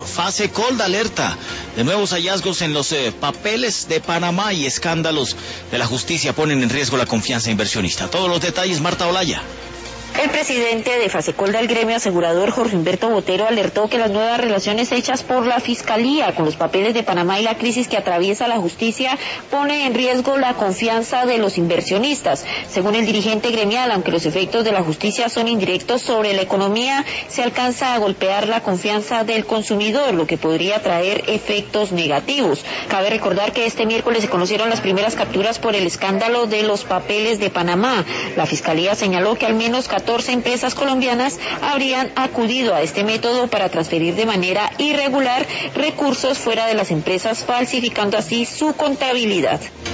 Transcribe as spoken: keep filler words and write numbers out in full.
Fasecol alerta de nuevos hallazgos en los eh, papeles de Panamá y escándalos de la justicia ponen en riesgo la confianza inversionista. Todos los detalles, Marta Olaya. El presidente de Fasecol del gremio asegurador, Jorge Humberto Botero, alertó que las nuevas relaciones hechas por la Fiscalía con los papeles de Panamá y la crisis que atraviesa la justicia pone en riesgo la confianza de los inversionistas. Según el dirigente gremial, aunque los efectos de la justicia son indirectos sobre la economía, se alcanza a golpear la confianza del consumidor, lo que podría traer efectos negativos. Cabe recordar que este miércoles se conocieron las primeras capturas por el escándalo de los papeles de Panamá. La Fiscalía señaló que al menos catorce empresas colombianas habrían acudido a este método para transferir de manera irregular recursos fuera de las empresas, falsificando así su contabilidad.